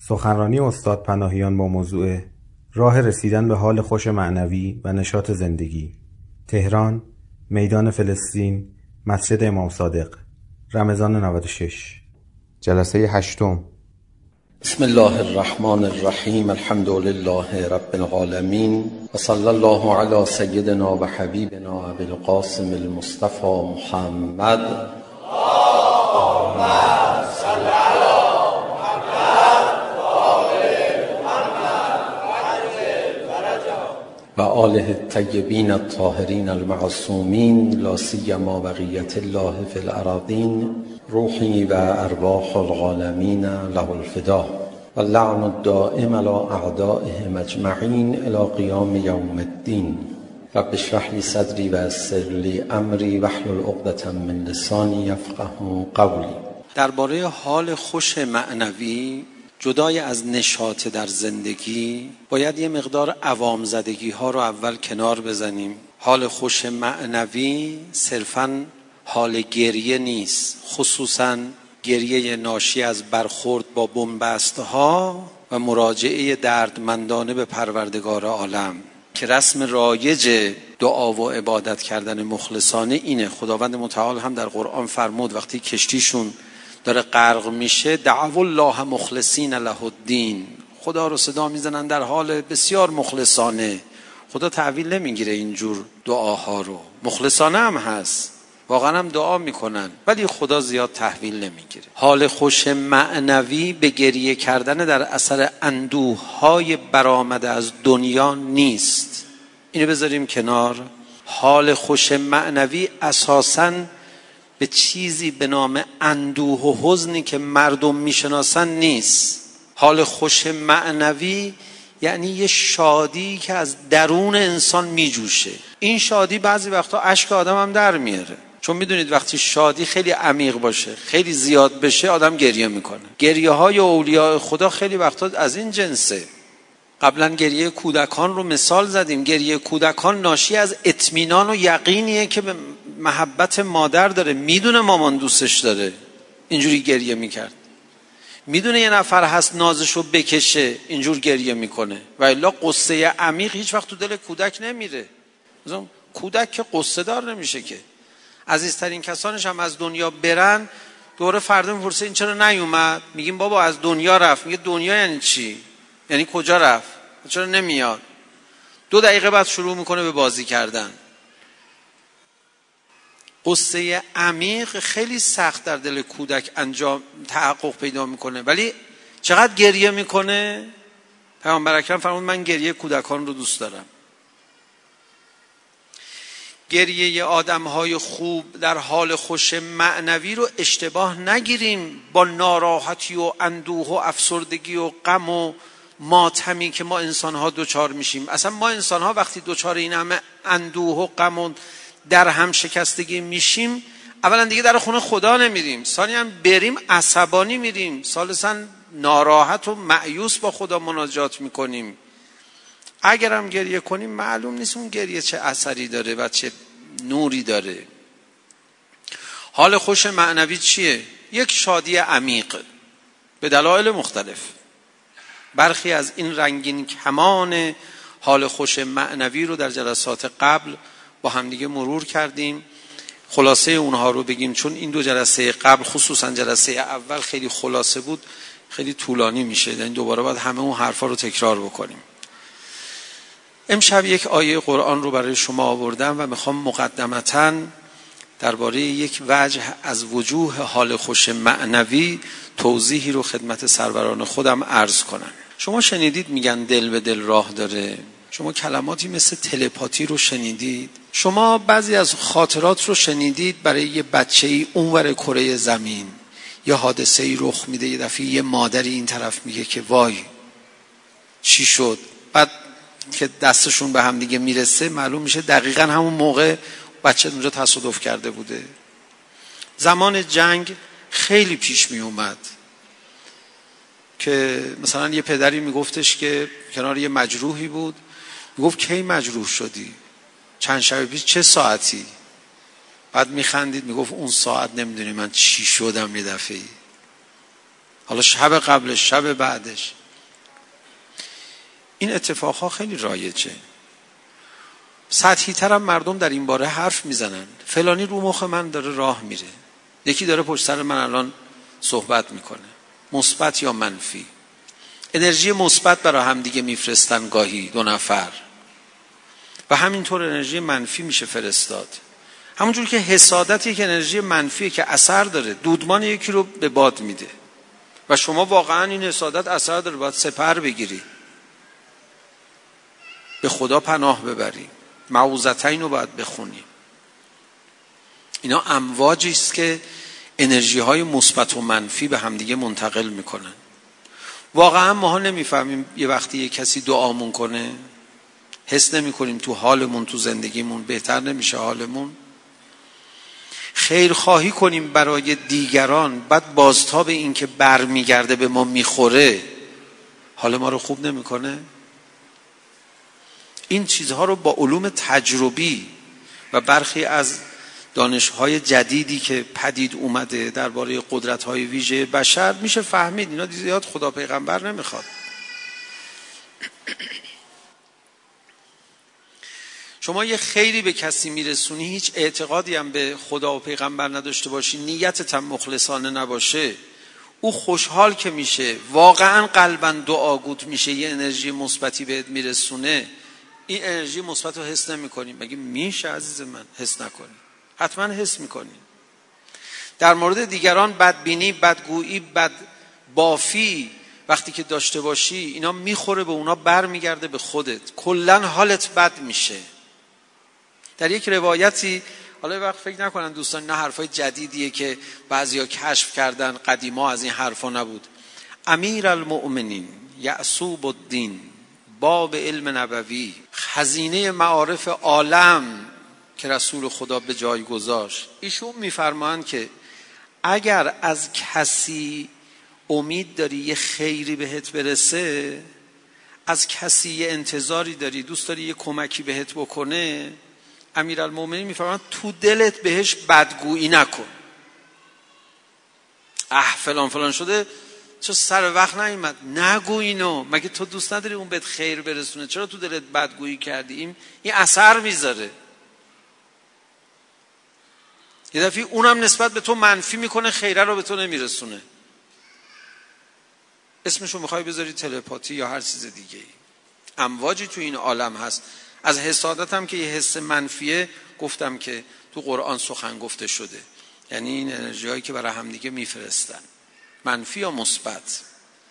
سخنرانی استاد پناهیان با موضوع راه رسیدن به حال خوش معنوی و نشاط زندگی. تهران، میدان فلسطین، مسجد امام صادق، رمضان 96. جلسه 8. بسم الله الرحمن الرحیم. الحمد لله رب العالمین و صلی الله علی سیدنا و حبیبنا ابی القاسم المصطفى محمد و آله الطیبین الطاهرین المعصومین لا سیما بقیة الله فی الأراضین روحی و ارواح العالمین له الفدا و اللعن الدائم علی اعدائهم اجمعین الی قیام یوم الدین. رب اشرح لی صدری و یسر لی امری واحلل عقدة من لسانی یفقهوا قولی. درباره حال خوش معنوی جدای از نشاط در زندگی باید یه مقدار عوام زدگی ها رو اول کنار بزنیم. حال خوش معنوی صرفاً حال گریه نیست، خصوصاً گریه ناشی از برخورد با بنبست ها و مراجعه دردمندانه به پروردگار عالم که رسم رایج دعا و عبادت کردن مخلصانه اینه. خداوند متعال هم در قرآن فرمود وقتی کشتیشون داره غرق میشه دعوا الله مخلصین له الدین، خدا رو صدا میزنن در حال بسیار مخلصانه. خدا تحویل نمیگیره اینجور دعاها رو، مخلصانه هم هست، واقعا هم دعا میکنن، ولی خدا زیاد تحویل نمیگیره. حال خوش معنوی به گریه کردن در اثر اندوه‌های برآمده از دنیا نیست، اینو بذاریم کنار. حال خوش معنوی اساساً به چیزی به نام اندوه و حزنی که مردم میشناسن نیست. حال خوش معنوی یعنی یه شادی که از درون انسان میجوشه. این شادی بعضی وقتا اشک آدم هم در میاره، چون میدونید وقتی شادی خیلی عمیق باشه، خیلی زیاد بشه، آدم گریه میکنه. گریه های اولیاء خدا خیلی وقتا از این جنسه. قبلا گریه کودکان رو مثال زدیم. گریه کودکان ناشی از اطمینان و یقینیه که به محبت مادر داره، میدونه مامان دوستش داره، اینجوری گریه میکرد. میدونه یه نفر هست نازش رو بکشه، اینجور گریه میکنه. و الا قصه عمیق هیچ وقت تو دل کودک نمیره. مثلا کودک که قصه دار نمیشه که. عزیزترین کسانش هم از دنیا برن، دوره فردا میپرسه این چرا نیومد؟ میگیم بابا از دنیا رفت. میگه دنیا یعنی چی؟ یعنی کجا رفت؟ چرا نمیاد؟ 2 دقیقه بعد شروع میکنه به بازی کردن. قصه عمیق خیلی سخت در دل کودک انجام تحقق پیدا میکنه، ولی چقدر گریه میکنه. پیامبر اکرم فرمود من گریه کودکان رو دوست دارم. گریه آدم‌های خوب در حال خوش معنوی رو اشتباه نگیریم با ناراحتی و اندوه و افسردگی و غم و ماتمی که ما انسان‌ها دوچار میشیم. اصلا ما انسان‌ها وقتی دوچار این همه اندوه و غم و در هم شکستگی میشیم، اولا دیگه در خونه خدا نمیریم، ثانیاً بریم عصبانی میریم، ثالثاً ناراحت و مایوس با خدا مناجات میکنیم. اگر هم گریه کنیم معلوم نیست اون گریه چه اثری داره و چه نوری داره. حال خوش معنوی چیه؟ یک شادی عمیق به دلایل مختلف. برخی از این رنگین کمان حال خوش معنوی رو در جلسات قبل با همدیگه مرور کردیم. خلاصه اونها رو بگیم، چون این 2 جلسه قبل خصوصا جلسه اول خیلی خلاصه بود، خیلی طولانی میشه، یعنی دوباره باید همه اون حرفا رو تکرار بکنیم. امشب یک آیه قرآن رو برای شما آوردم و میخوام مقدمتاً درباره یک وجه از وجوه حال خوش معنوی توضیحی رو خدمت سروران خودم عرض کنم. شما شنیدید میگن دل به دل راه داره. شما کلماتی مثل تلپاتی رو شنیدید. شما بعضی از خاطرات رو شنیدید برای یه بچه‌ای اونور کره زمین یه حادثه‌ای رخ میده، یه دفعه یه مادری این طرف میگه که وای چی شد، بعد که دستشون به هم دیگه میرسه معلوم میشه دقیقاً همون موقع بچه اونجا تصادف کرده بوده. زمان جنگ خیلی پیش می اومد که مثلا یه پدری میگفتش که کنار یه مجروحی بود، میگفت کی مجروح شدی؟ چند شب پیش. چه ساعتی؟ بعد میخندید میگفت اون ساعت نمیدونی من چی شدم یه دفعه. حالا شب قبلش، شب بعدش. این اتفاقها خیلی رایجه. سطحی تر هم مردم در این باره حرف میزنن. فلانی رو مخ من داره راه میره، یکی داره پشت سر من الان صحبت میکنه، مثبت یا منفی. انرژی مثبت برای هم دیگه میفرستن گاهی دو نفر و همینطور انرژی منفی میشه فرستاد. همونجور که حسادت یک انرژی منفیه که اثر داره، دودمان یکی رو به باد میده و شما واقعا این حسادت اثر داره، باید سپر بگیری، به خدا پناه ببری، معوذتین رو باید بخونی. اینا امواجی است که انرژی های مثبت و منفی به همدیگه منتقل میکنن. واقعا ماها نمیفهمیم یه وقتی یه کسی دعامون کنه حس نمیکنیم تو حالمون، تو زندگیمون بهتر نمیشه حالمون. خیرخواهی کنیم برای دیگران، بعد بازتاب این که برمیگرده به ما میخوره حال ما رو خوب نمیکنه. این چیزها رو با علوم تجربی و برخی از دانش‌های جدیدی که پدید اومده درباره قدرت‌های ویژه بشر میشه فهمید. اینا زیاد خدا پیغمبر نمیخواد. شما یه خیری به کسی میرسونی، هیچ اعتقادی هم به خدا و پیغمبر نداشته باشی، نیتت هم مخلصانه نباشه، او خوشحال که میشه، واقعا قلباً دعاگوت میشه، یه انرژی مثبتی بهت میرسونه، این انرژی مثبت رو حس نمی‌کنی. مگه میشه عزیز من حس نکنی؟ حتما حس می‌کنی. در مورد دیگران بدبینی، بدگویی، بدبافی وقتی که داشته باشی، اینا میخوره به اونا، برمیگرده به خودت، کلاً حالت بد میشه. در یک روایتی، حالا یه وقت فکر نکنن دوستان نه حرفای جدیدیه که بعضیا کشف کردن، قدیما از این حرفا نبود. امیرالمؤمنین یعصوب الدین، باب علم نبوی، خزینه معارف عالم که رسول خدا به جای گذاشت، ایشون میفرمایند که اگر از کسی امید داری یه خیری بهت برسه، از کسی یه انتظاری داری، دوست داری یه کمکی بهت بکنه، امیرالمومنین میفرمایند تو دلت بهش بدگویی نکن. فلان فلان شده، چرا سر وقت نیومد؟ نگو اینو. مگه تو دوست نداری اون بهت خیر برسونه؟ چرا تو دلت بدگویی کردی؟ این اثر میذاره. یه دفعه اونم نسبت به تو منفی میکنه، خیره رو به تو نمیرسونه. اسمشو میخوای بذاری تلپاتی یا هر چیز دیگه ای. امواجی تو این عالم هست. از حسادت هم که یه حس منفیه، گفتم که تو قرآن سخن گفته شده، یعنی این انرژی هایی که برای همدیگه میفرستن، منفی یا مثبت.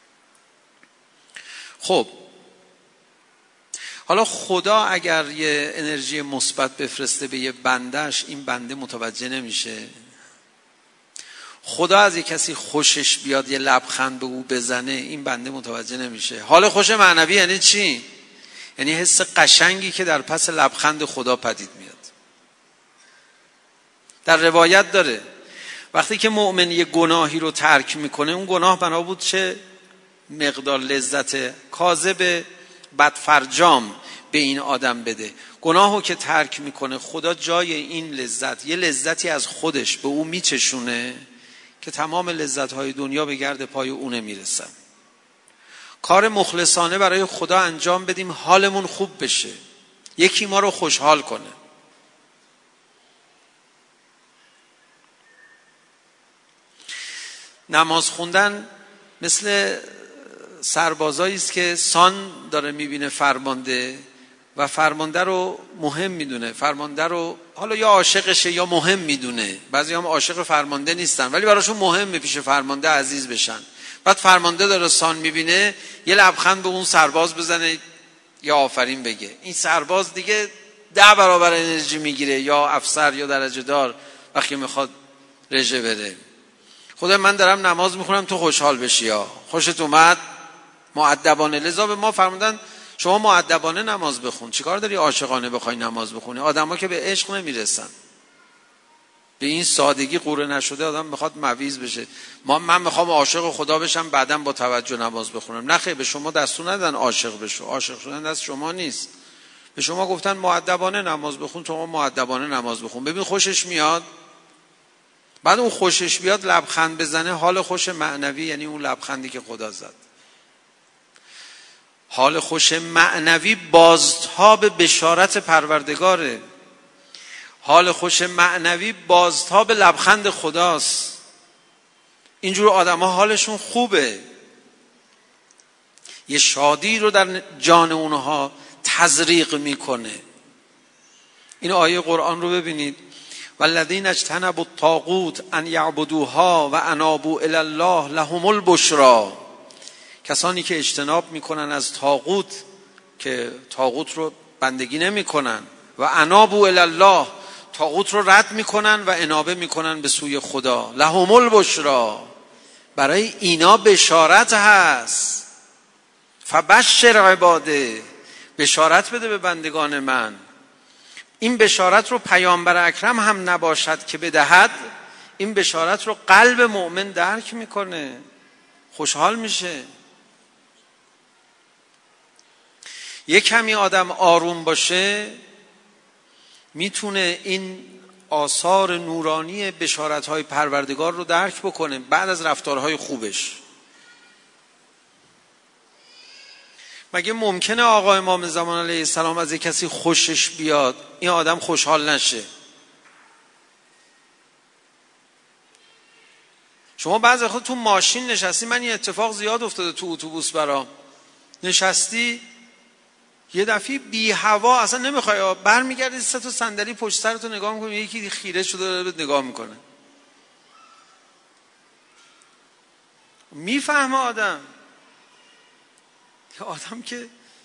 خب حالا خدا اگر یه انرژی مثبت بفرسته به یه بندش، این بنده متوجه نمیشه. خدا از یه کسی خوشش بیاد یه لبخند به او بزنه، این بنده متوجه نمیشه. حال خوش معنوی یعنی چی؟ یعنی حس قشنگی که در پس لبخند خدا پدید میاد. در روایت داره وقتی که مؤمن یه گناهی رو ترک میکنه، اون گناه بنا بود چه مقدار لذت کاذب بدفرجام به این آدم بده. گناهو که ترک میکنه، خدا جای این لذت یه لذتی از خودش به او میچشونه که تمام لذت‌های دنیا به گرد پای اونه میرسن. کار مخلصانه برای خدا انجام بدیم، حالمون خوب بشه، یکی ما رو خوشحال کنه. نماز خوندن مثل سربازایی است که سان داره میبینه فرمانده و فرمانده رو مهم میدونه، فرمانده رو حالا یا عاشقشه یا مهم میدونه. بعضی هم عاشق فرمانده نیستن ولی براشون مهمه پیش فرمانده عزیز بشن. بعد فرمانده داره سان میبینه، یه لبخند به اون سرباز بزنه یا آفرین بگه، این سرباز دیگه 10 برابر انرژی میگیره، یا افسر یا درجه دار وقتی میخواد رژه بره. خدا من دارم نماز میخونم تو خوشحال بشی، یا خوشت اومد مؤدبانه. لذا به ما فرمودن شما مؤدبانه نماز بخون. چیکار داری عاشقانه بخوای نماز بخونی؟ آدما که به عشق نمیرسن. به این سادگی قوره نشده آدم میخواد مویز بشه. من میخوام عاشق خدا بشم بعداً با توجه نماز بخونم. نه خیر، به شما دستور ندن عاشق بشو. عاشق شدن دست شما نیست. به شما گفتن مؤدبانه نماز بخون، شما مؤدبانه نماز بخون. ببین خوشش میاد. بعد اون خوشش بیاد لبخند بزنه، حال خوش معنوی یعنی اون لبخندی که خدا زد. حال خوش معنوی بازتاب بشارت پروردگاره. حال خوش معنوی بازتاب لبخند خداست. اینجور آدم ها حالشون خوبه، یه شادی رو در جان اونها تزریق میکنه. این آیه قرآن رو ببینید، والذین اجتنبوا الطاغوت ان یعبدوها و انابوا الی الله لهم البشری. کسانی که اجتناب میکنن از طاغوت، که طاغوت رو بندگی نمیکنن، و انابوا الی الله، طاغوت رو رد میکنن و انابه میکنن به سوی خدا، لهم البشری، برای اینا بشارت هست. فبشر عباده، بشارت بده به بندگان من. این بشارت رو پیامبر اکرم هم نباشد که بدهد، این بشارت رو قلب مؤمن درک میکنه، خوشحال میشه. یک کمی آدم آروم باشه میتونه این آثار نورانی بشارت‌های پروردگار رو درک بکنه بعد از رفتارهای خوبش. مگه ممکنه آقا امام زمان علیه السلام از یک کسی خوشش بیاد این آدم خوشحال نشه؟ شما بعضی وقتا تو ماشین نشستی، من این اتفاق زیاد افتاده تو اتوبوس برام، نشستی یه دفعه بی هوا اصلا نمیخوای، برمیگردی سه تا صندلی پشت سرتو نگاه میکنی، یکی خیره شده داره بهت نگاه میکنه. میفهمه آدم که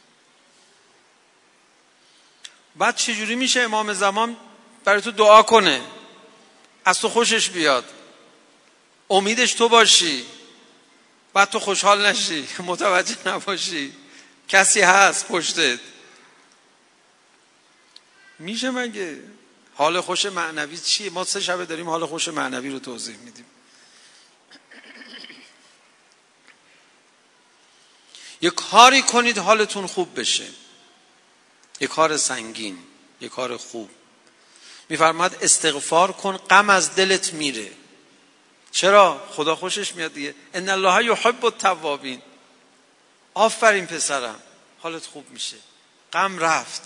بعد چجوری میشه امام زمان برای تو دعا کنه، از تو خوشش بیاد، امیدش تو باشی، بعد تو خوشحال نشی، متوجه نباشی کسی هست پشتت؟ میشه مگه؟ حال خوش معنوی چیه؟ ما 3 شبه داریم حال خوش معنوی رو توضیح میدیم. یک کاری کنید حالتون خوب بشه، یک کار سنگین، یک کار خوب. میفرماد استغفار کن غم از دلت میره. چرا؟ خدا خوشش میاد دیگه. ان الله یحب التوابین. آفرین پسرم، حالت خوب میشه، غم رفت.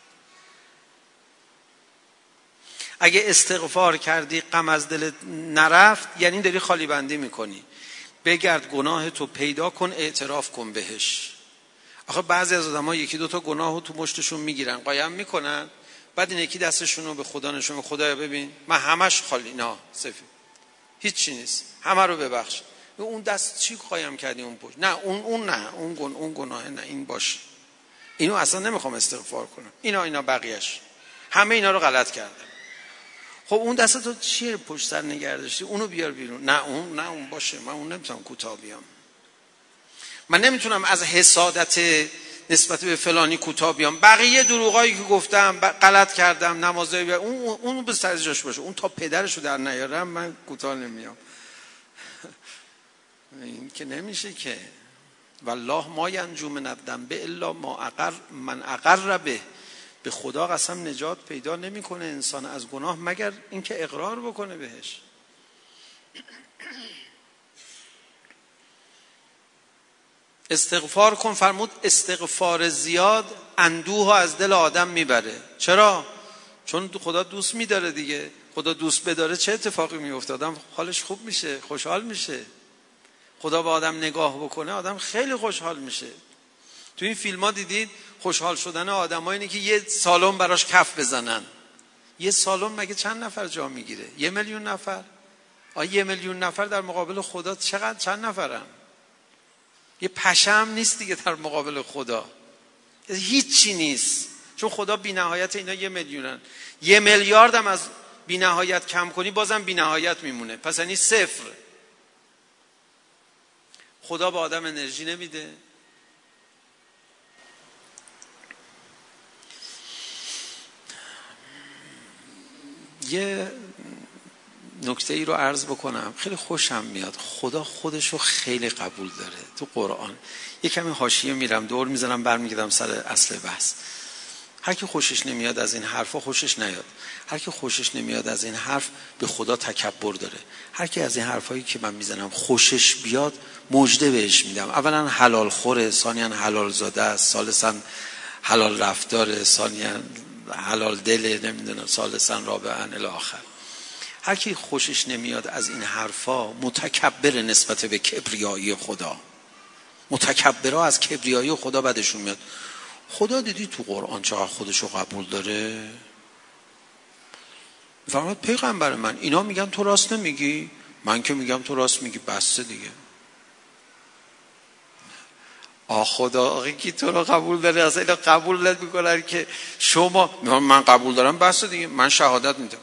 اگه استغفار کردی غم از دلت نرفت یعنی داری خالی بندی میکنی. بگرد گناه تو پیدا کن، اعتراف کن بهش. آخه بعضی از آدم‌ها 1-2 تا گناهو تو مشتشون میگیرن، قایم میکنن، بعد این یکی دستشون رو به خدا نشون، خدایا ببین من همش خالی، نه سفید، هیچ چی نیست، همه رو ببخش. اون دست چی قایم کردی اون پشت؟ نه اون نه، اون گناه نه، این باشه، اینو اصلا نمیخوام استغفار کنم، اینا بقیه‌اش همه اینا رو غلط کردم. خب اون دست تو چیه پشت سر نگه داشتی؟ اونو بیار بیرون. نه اون باشه، من اون نمیتونم کوتاه بیام، من نمیتونم از حسادت نسبت به فلانی کوتاه بیام، بقیه دروغایی که گفتم غلط کردم، نمازایی اون به سر جاش باشه، اون تا پدرشو در نیارم من کوتاه نمیام. این که نمیشه که. والله ما ینجو من الذنب الا من اقر به. به خدا قسم نجات پیدا نمیکنه انسان از گناه مگر اینکه اقرار بکنه بهش. استغفار کن، فرمود استغفار زیاد اندوه از دل آدم میبره. چرا؟ چون خدا دوست میداره دیگه. خدا دوست بداره چه اتفاقی میفته؟ آدم حالش خوب میشه، خوشحال میشه. خدا به آدم نگاه بکنه آدم خیلی خوشحال میشه. تو این فیلم ها دیدید خوشحال شدن آدم ها اینه که یه سالن براش کف بزنن. یه سالن مگه چند نفر جا میگیره؟ 1,000,000 نفر. 1,000,000 نفر در مقابل خدا چند نفرن؟ یه پشم نیست دیگه در مقابل خدا، هیچی نیست. چون خدا بی نهایت، اینا 1,000,000ان. 1,000,000,000 هم از بی نهایت کم کنی بازم بی نهایت میمونه، پس یعنی 0. خدا به آدم انرژی نمیده. یه نکته ای رو عرض بکنم، خیلی خوشم میاد. خدا خودش رو خیلی قبول داره. تو قرآن یه کمی حاشیه میرم، دور میزنم، برمیگردم سر اصل بحث. هر کی خوشش نمیاد از این حرفا خوشش نیاد. هر کی خوشش نمیاد از این حرف به خدا تکبر داره. هر کی از این حرفایی که من میزنم خوشش بیاد مژده بهش میدم. اولا حلال خوره، ثانیاً حلال زاده است، ثالثاً حلال رفتاره، ثانیاً حلال دله، نمیدونم، ثالثاً رابعاً الی آخر. هر کی خوشش نمیاد از این حرفا متکبر نسبت به کبریایی خدا. متکبرها از کبریایی خدا بدشون میاد. خدا دیدی تو قرآن چقدر خودشو قبول داره؟ فرمود پیغمبر من اینا میگن تو راست نمیگی، من که میگم تو راست میگی، بسته دیگه. خدا آقای کی تو رو قبول داره؟ اصلا اینا قبول نمیکنن که شما من قبول دارم، بسته دیگه، من شهادت میدم.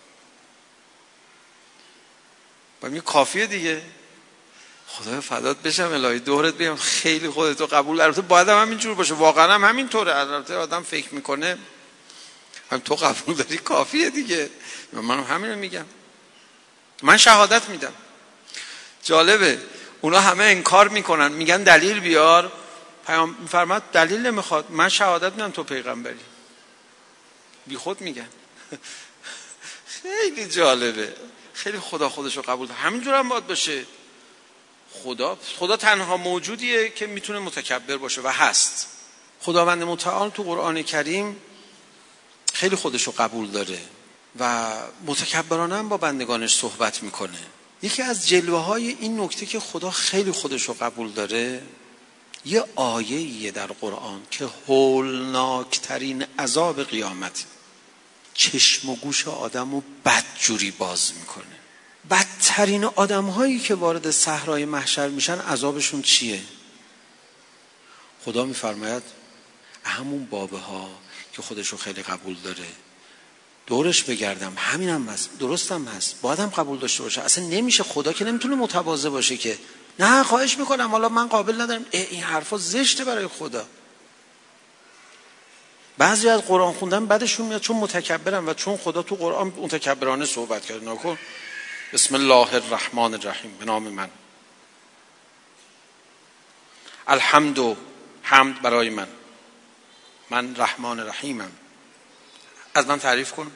با این کافیه دیگه. خدا فدات بشم الهی دورت بیام، خیلی خودتو قبول. البته باید هم همینجور باشه، واقعا هم همینطوره. البته آدم فکر میکنه هم تو قبول داری کافیه دیگه. من همین رو میگم، من شهادت میدم. جالبه اونا همه انکار میکنن، میگن دلیل بیار. پیام میفرماد دلیل نمیخواد، من شهادت میدم تو پیغمبری. بی خود میگن. خیلی جالبه، خیلی خدا خودشو قبول داره. همینجور هم باید باشه. خدا تنها موجودیه که میتونه متکبر باشه و هست. خداوند متعال تو قرآن کریم خیلی خودشو قبول داره و متکبرانه هم با بندگانش صحبت میکنه. یکی از جلوه های این نکته که خدا خیلی خودشو قبول داره، یه آیه‌ایه در قرآن که هولناکترین عذاب قیامت چشم و گوش آدمو بدجوری باز میکنه. بدترین آدم هایی که وارد صحرای محشر میشن عذابشون چیه؟ خدا میفرماید همون بابه ها که خودشو خیلی قبول داره دورش بگردم، همین هم هست، درست هم هست، باید هم قبول داشته باشه. اصلا نمیشه، خدا که نمیتونه متواضع باشه که نه خواهش میکنم حالا من قابل ندارم. این حرفا زشته برای خدا. بعضی از قرآن خوندن بعدشون میاد چون متکبرن و چون خدا تو قرآن متکبرانه صحبت کرده. نکن بسم الله الرحمن الرحیم، به نام من. حمد برای من رحمان رحیمم. از من تعریف کن.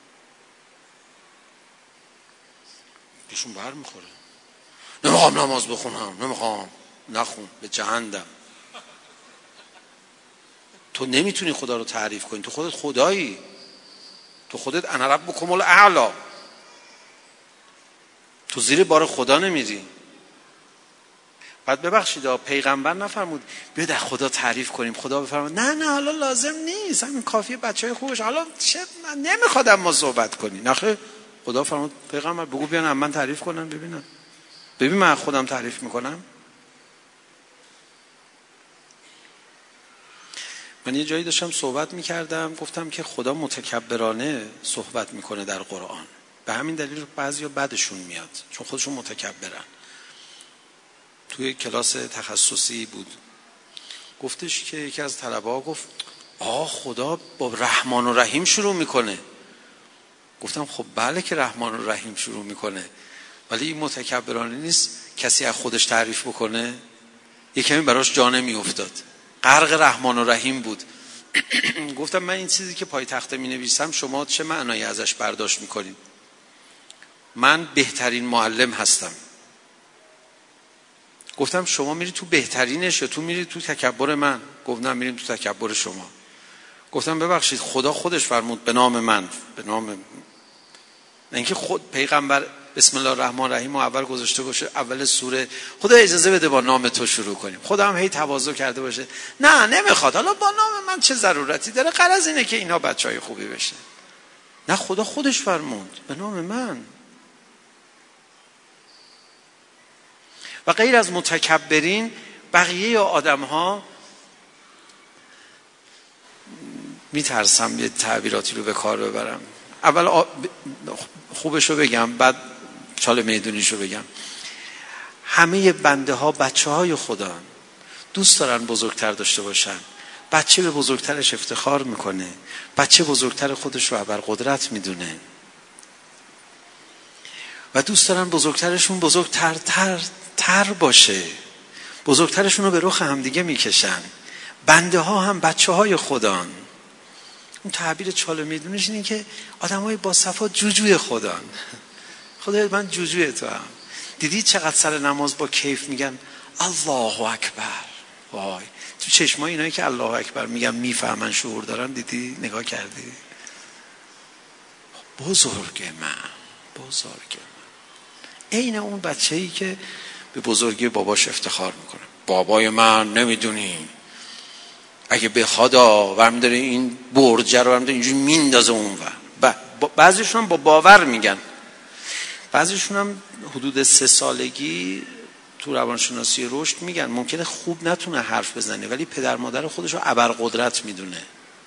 پیشون بر میخوره. نمیخوام نماز بخونم، نمیخوام. نخون، به جهنم. تو نمیتونی خدا رو تعریف کنی، تو خودت خدایی، تو خودت انا ربکم الاعلی، تو زیر بار خدا نمیری. بعد ببخشید پیغمبر نفرمود بیا در خدا تعریف کنیم، خدا بفرمود نه حالا لازم نیست، همین کافیه بچهای خوبش، حالا نمیخواد ما صحبت کنی. نخه خدا فرمود پیغمبر بگو بیان من تعریف کنم ببین من خودم تعریف میکنم. من یه جایی داشتم صحبت میکردم، گفتم که خدا متکبرانه صحبت میکنه در قرآن، به همین دلیل بعضیا بدشون میاد چون خودشون متکبرن. توی کلاس تخصصی بود، گفتش که یکی از طلبه‌ها گفت خدا با رحمان و رحیم شروع میکنه. گفتم خب بله که رحمان و رحیم شروع میکنه، ولی این متکبرانه نیست کسی از خودش تعریف بکنه. یه کمی براش جا نمیافتاد، غرق رحمان و رحیم بود. گفتم من این چیزی که پای تخته می نویسم شما چه معنایی ازش برداشت میکنید؟ من بهترین معلم هستم. گفتم شما میری تو بهترینش یا تو میری تو تکبر من؟ گفت نه میریم تو تکبر شما. گفتم ببخشید خدا خودش فرمود به نام من، به نام من. اینکه خود پیغمبر بسم الله الرحمن الرحیم اول گذاشته باشه اول سوره، خدا اجازه بده با نام تو شروع کنیم. خدا هم هی تواضع کرده باشه نه نمیخواد، حالا با نام من چه ضرورتی داره، غرض اینه که اینا بچهای خوبی بشه. نه خدا خودش فرمود به نام من. و غیر از متکبرین بقیه آدم ها، میترسم یه تعبیراتی رو به کار ببرم، اول خوبشو بگم بعد چاله میدونیشو بگم. همه بنده ها بچه های خدا دوست دارن بزرگتر داشته باشن. بچه به بزرگترش افتخار میکنه، بچه بزرگتر خودش رو ابرقدرت میدونه و دوست دارن بزرگترشون بزرگتر باشه، بزرگترشون رو به رخ همدیگه میکشن. بنده ها هم بچه های خدان. اون تعبیر چاله میدونش اینه که آدمای با صفا جوجوی خدان. خدای من جوجوی تو هم. دیدی چقدر سر نماز با کیف میگن الله اکبر؟ وای تو چشمای اینایی که الله اکبر میگن میفهمن شعور دارن. دیدی نگاه کردی؟ بزرگ من عین اون بچه‌ای که به بزرگی باباش افتخار میکنه. بابای من نمیدونی اگه بخواد ورم داره این برجه رو ورم داره اینجوری میندازه اون ور. بعضیشون هم با باور میگن. بعضیشون هم حدود 3 سالگی تو روانشناسی رشد میگن ممکنه خوب نتونه حرف بزنه ولی پدر مادر خودش رو ابرقدرت میدونه.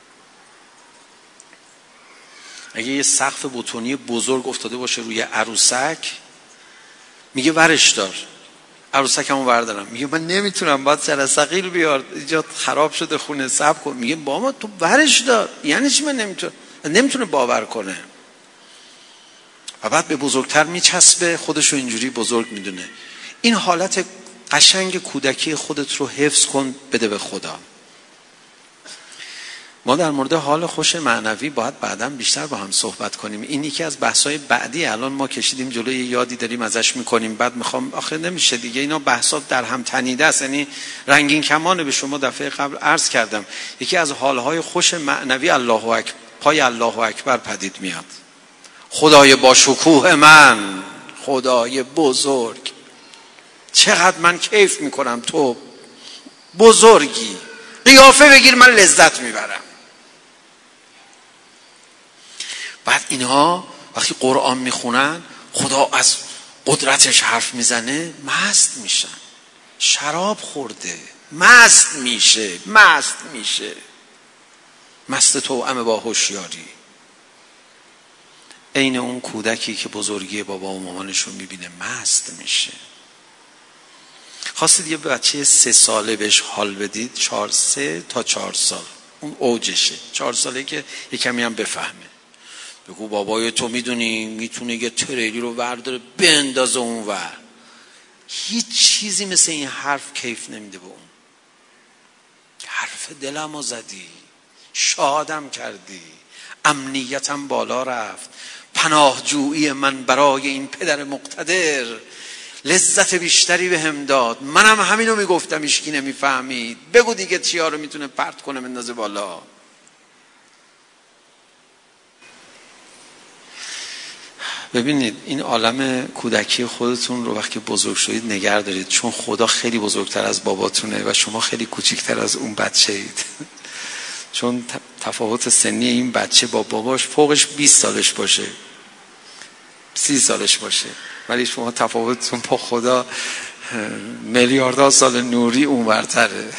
اگه یه سقف بتونی بزرگ افتاده باشه روی عروسک میگه ورش دار، عروسکمو بردارم. میگه من نمیتونم، باید سرسقیل بیار، اینجا خراب شده خونه، صبر کن. میگه بابا تو ورش دار. یعنی چی من نمیتونه باور کنه و بعد به بزرگتر میچسبه، خودشو اینجوری بزرگ میدونه. این حالت قشنگ کودکی خودت رو حفظ کن، بده به خدا. ما در مورد حال خوش معنوی باید بعداً بیشتر با هم صحبت کنیم. این یکی از بحث‌های بعدی. الان ما کشیدیم جلوی یادی داریم ازش میکنیم، بعد میخوام آخه نمیشه دیگه، اینا بحثا در هم تنیده است. یعنی رنگین کمانه. به شما دفعه قبل عرض کردم یکی از حالهای خوش معنوی الله اکبر، پای الله اکبر پدید میاد. خدای با شکوه من، خدای بزرگ، چقدر من کیف میکنم تو بزرگی، قیافه بگیر من لذت میبرم. بعد اینها وقتی قرآن میخونن خدا از قدرتش حرف میزنه، مست میشن. شراب خورده مست میشه مست توأم با هوشیاری. عین اون کودکی که بزرگی بابا و مامانش رو میبینه مست میشه. خواستید یه بچه 3 ساله بهش حال بدید، 3 تا 4 سال اون اوجشه. 4 ساله که یه کمی هم بفهمه. بگو بابای تو میدونی میتونه یه تریلی رو ورداره بندازه اون ور. هیچ چیزی مثل این حرف کیف نمیده به اون. حرف دلمو زدی، شادم کردی، امنیتم بالا رفت، پناهجویی من برای این پدر مقتدر لذت بیشتری بهم داد. منم همینو میگفتم، هیچکی نمیفهمید. بگو دیگه چیا رو میتونه پرت کنه بندازه بالا. ببینید این عالم کودکی خودتون رو وقتی بزرگ شدید نگه دارید، چون خدا خیلی بزرگتر از باباتونه و شما خیلی کوچیکتر از اون بچه اید. چون تفاوت سنی این بچه با باباش فوقش 20 سالش باشه، 30 سالش باشه، ولی شما تفاوتتون با خدا میلیاردها سال نوری اونورتره.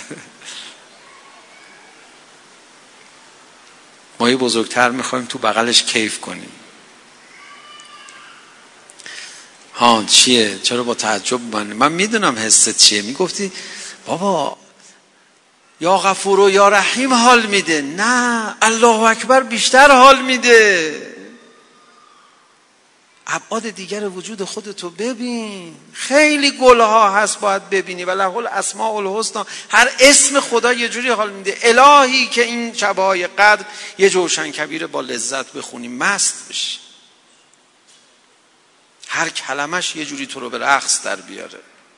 ما یه بزرگتر میخوایم تو بغلش کیف کنیم. ها چیه؟ چرا با تعجب من میدونم حست چیه. میگفتی بابا یا غفور و یا رحیم حال میده. نه، الله اکبر بیشتر حال میده. ابعاد دیگر وجود خودتو ببین. خیلی گلها هست باید ببینی. وله الاسماء الحسنی، هر اسم خدا یه جوری حال میده. الهی که این شبهای قدر یه جوشن کبیر با لذت بخونی، مست بشی. هر کلمش یه جوری تو رو به رقص در بیاره.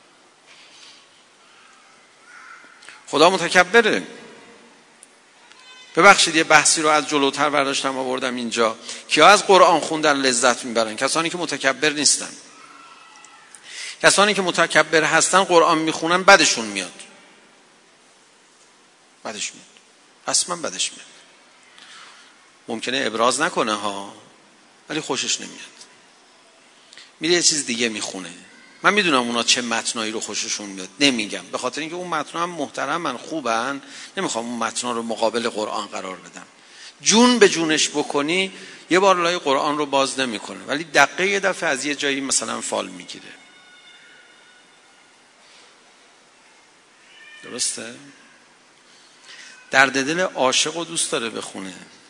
خدا متکبره. ببخشید یه بحثی رو از جلوتر برداشتم آوردم اینجا. کیا از قرآن خوندن لذت میبرن؟ کسانی که متکبر نیستن. کسانی که متکبر هستن قرآن میخونن بدشون میاد. اصلا بدش میاد. ممکنه ابراز نکنه ها، ولی خوشش نمیاد. میره یه چیز دیگه میخونه. من میدونم اونا چه متنایی رو خوششون میاد، نمیگم، به خاطر اینکه اون متنا هم محترمن، خوبن، نمیخوام اون متنا رو مقابل قرآن قرار بدم. جون به جونش بکنی یه بار لای قرآن رو باز نمیکنه، ولی دقیقه یه دفعه از یه جایی مثلا فال میگیره. درسته؟ درد دل عاشق رو دوست داره بخونه،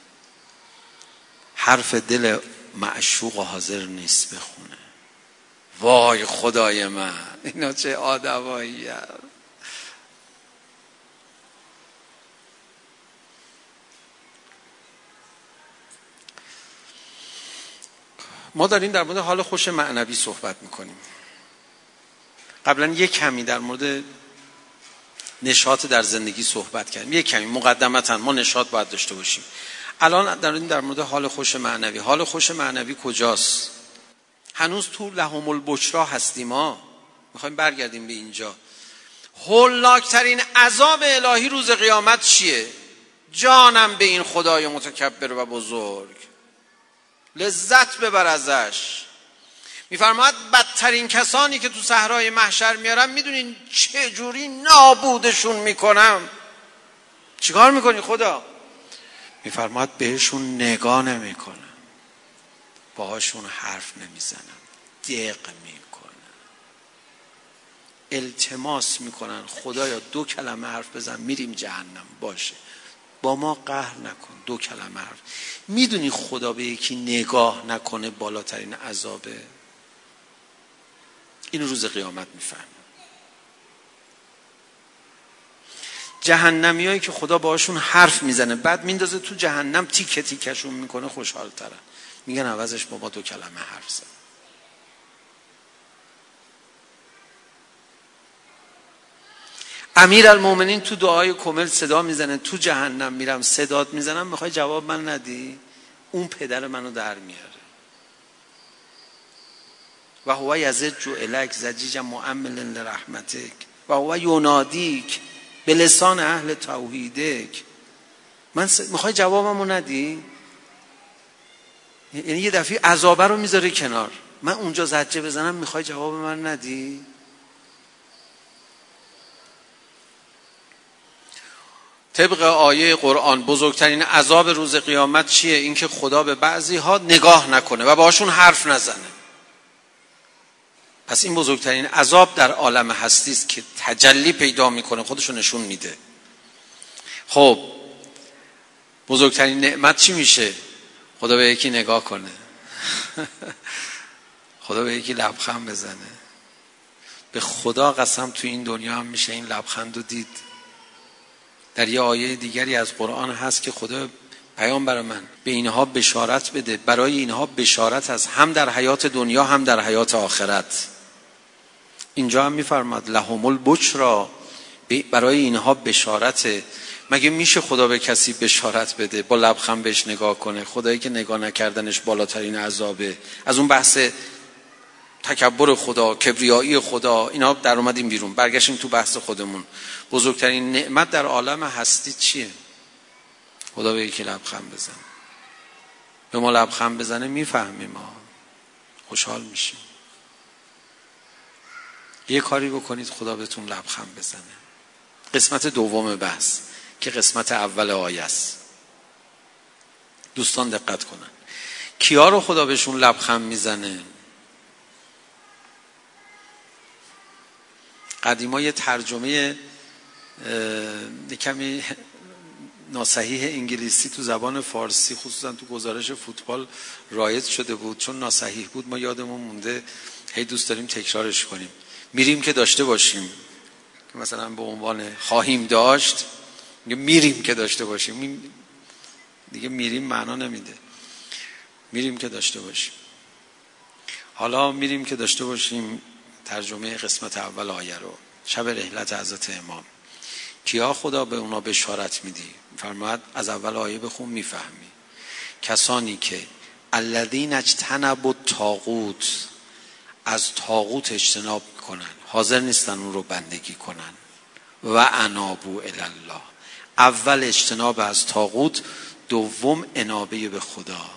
حرف دل معشوق حاضر نیست بخونه. وای خدای من، اینا چه آدمایی هست. ما داریم در مورد حال خوش معنوی صحبت میکنیم. قبلا یک کمی در مورد نشاط در زندگی صحبت کردیم، یک کمی مقدمتا ما نشاط باید داشته باشیم. الان داریم در مورد حال خوش معنوی. حال خوش معنوی کجاست؟ هنوز تو لهم البشری هستیم. ما میخوایم برگردیم به اینجا. هولناکترین عذاب الهی روز قیامت چیه؟ جانم به این خدای متکبر و بزرگ، لذت ببر ازش. میفرماید بدترین کسانی که تو صحرای محشر میارم، میدونین چه جوری نابودشون میکنم؟ چیکار میکنی خدا؟ میفرماید بهشون نگاه نمیکنم، باهاشون حرف نمیزنم، دق میکنم، التماس میکنن خدایا 2 کلمه حرف بزن میریم جهنم، باشه با ما قهر نکن، 2 کلمه حرف. میدونی خدا به یکی نگاه نکنه بالاترین عذابه؟ این روز قیامت میفهم. جهنمیایی که خدا باهاشون حرف میزنه بعد میندازه تو جهنم، تیکه تیکشون میکنه، خوشحال ترن، میگن عوضش با ما 2 کلمه حرف زن. امیرالمومنین تو دعای کامل صدا میزنه تو جهنم میرم صدات میزنم میخوای جواب من ندی؟ اون پدر منو در میاره. و هو یزج الیک زجیجا مؤملا لرحمتک و هو ینادیک به لسان اهل توحیدک. من میخوای جوابمو ندی؟ یعنی یه دفعه عذاب رو میذاره کنار، من اونجا زجه بزنم میخوای جواب من ندی؟ طبق آیه قرآن بزرگترین عذاب روز قیامت چیه؟ اینکه خدا به بعضی ها نگاه نکنه و باشون حرف نزنه. پس این بزرگترین عذاب در عالم هستی است که تجلی پیدا میکنه، خودشو نشون میده. خب بزرگترین نعمت چی میشه؟ خدا به یکی نگاه کنه خدا به یکی لبخند بزنه. به خدا قسم تو این دنیا هم میشه این لبخند رو دید. در یه آیه دیگری از قرآن هست که خدا پیامبر من به اینها بشارت بده، برای اینها بشارت هست، هم در حیات دنیا هم در حیات آخرت. اینجا هم میفرماد لهم البشری، برای اینها بشارته. مگه میشه خدا به کسی بشارت بده با لبخند بهش نگاه کنه؟ خدایی که نگاه نکردنش بالاترین عذابه. از اون بحث تکبر خدا، کبریایی خدا، اینا در اومدیم بیرون، برگشتیم تو بحث خودمون. بزرگترین نعمت در عالم هستی چیه؟ خدا به یکی لبخند بزنه. به ما لبخند بزنه میفهمیم، ما خوشحال میشیم. یه کاری بکنید خدا بهتون لبخند بزنه. قسمت دوم بحث که قسمت اول آیه است. دوستان دقت کنن. کیا رو خدا بهشون لبخند میزنه؟ قدیما یه ترجمه کمی ناصحیح انگلیسی تو زبان فارسی خصوصا تو گزارش فوتبال رایج شده بود، چون ناصحیح بود ما یادمون مونده، هی دوست داریم تکرارش کنیم. میریم که داشته باشیم، که مثلا به عنوان خواهیم داشت، میریم که داشته باشیم، دیگه میریم معنا نمیده، میریم که داشته باشیم. حالا میریم که داشته باشیم ترجمه قسمت اول آیه رو، شب رحلت حضرت امام. کیا خدا به اونا بشارت میدی؟ فرماید از اول آیه بخون میفهمی. کسانی که الذین اجتنبوا الطاغوت، از طاغوت اجتناب میکنن، حاضر نیستن اون رو بندگی کنن. و انابوا الی الله، اول اجتناب از طاغوت، دوم انابه به خدا.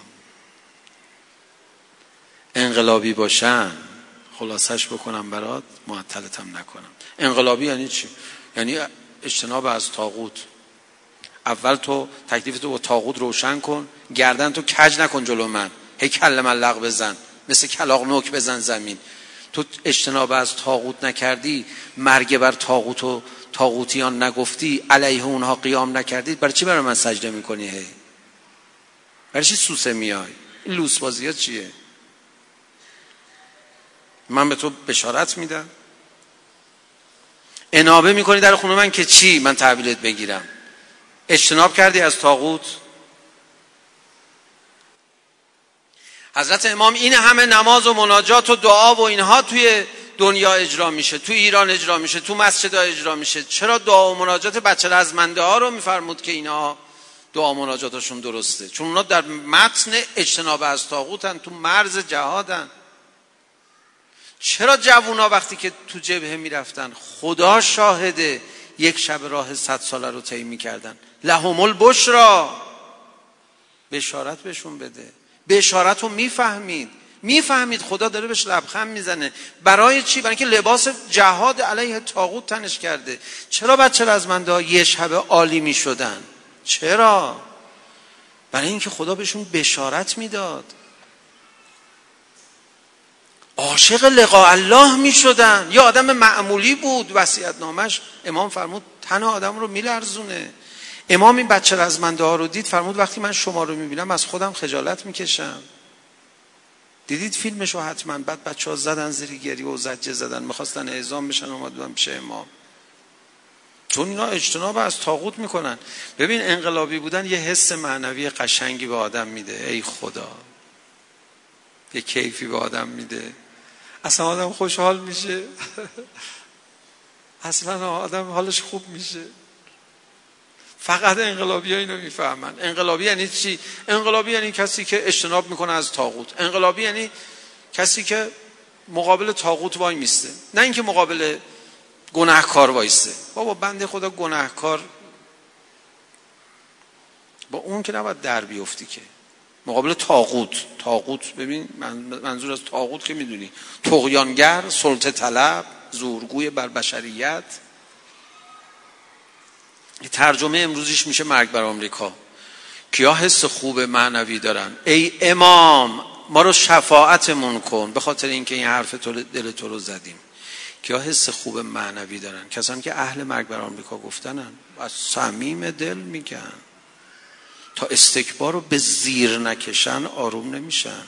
انقلابی باشن، خلاصش بکنم برات، معطلتم نکنم. انقلابی یعنی چی؟ یعنی اجتناب از طاغوت. اول تو تکلیف تو با طاغوت روشن کن، گردن تو کج نکن جلو من، هی کله ملق بزن، مثل کلاغ نوک بزن زمین. تو اجتناب از طاغوت نکردی، مرگ بر طاغوت و طاغوتیان نگفتی، علیه اونها قیام نکردی، برای چی برای من سجده میکنی؟ هی برای چی سوسه میای؟ این لوس بازی ها چیه؟ من به تو بشارت میدم، انابه میکنی در خونه من که چی؟ من تحویلت بگیرم. اجتناب کردی از طاغوت. حضرت امام این همه نماز و مناجات و دعا و اینها توی دنیا اجرا میشه، توی ایران اجرا میشه، تو مسجدها اجرا میشه، چرا دعا و مناجات بچه رزمنده ها رو میفرمود که اینا دعا و مناجاتشون درسته؟ چون اونا در متن اجتناب از طاغوتن، تو مرز جهادن. چرا جوونا وقتی که تو جبهه میرفتن خدا شاهده یک شب راه 100 ساله رو طی میکردن؟ لهم البشرا، بشارت بهشون بده. بشارت رو میفهمید خدا داره بهش لبخند میزنه. برای چی؟ برای اینکه لباس جهاد علیه طاغوت تنش کرده. چرا بچه رزمنده ها یه شب عالی میشدن؟ چرا؟ برای اینکه خدا بهشون بشارت میداد، عاشق لقاء الله میشدن. یا آدم معمولی بود، وصیت‌نامش امام فرمود تن آدم رو میلرزونه. امام این بچه رزمنده ها رو دید، فرمود وقتی من شما رو میبینم از خودم خجالت میکشم. دیدید فیلمشو حتما. بعد بچه ها زدن زیر گریه و زجه زدن، میخواستن اعزام بشن، اومدن پیش امام، چون اینا اجتناب از طاغوت میکنن. ببین انقلابی بودن یه حس معنوی قشنگی به آدم میده. ای خدا، یه کیفی به آدم میده، اصلا آدم خوشحال میشه. اصلا آدم حالش خوب میشه. فقط انقلابی ها اینو میفهمن. انقلابی یعنی چی؟ انقلابی یعنی کسی که اجتناب میکنه از طاغوت. انقلابی یعنی کسی که مقابل طاغوت وای میسته، نه اینکه مقابل گناهکار وایسته. بابا بنده خدا گناهکار با اون که نباید در بیفتی، که مقابل طاغوت. ببین منظور از طاغوت که میدونی، طغیانگر، سلطه طلب، زورگوی بر بشریت. ترجمه امروزیش میشه مرگ بر آمریکا. کیا حس خوب معنوی دارن؟ ای امام ما رو شفاعتمون کن، به خاطر اینکه این حرف دل تو رو زدیم. کیا حس خوب معنوی دارن؟ کسانی که اهل مرگ بر آمریکا گفتنن، از صمیم دل میگن. تا استکبار رو به زیر نکشن آروم نمیشن.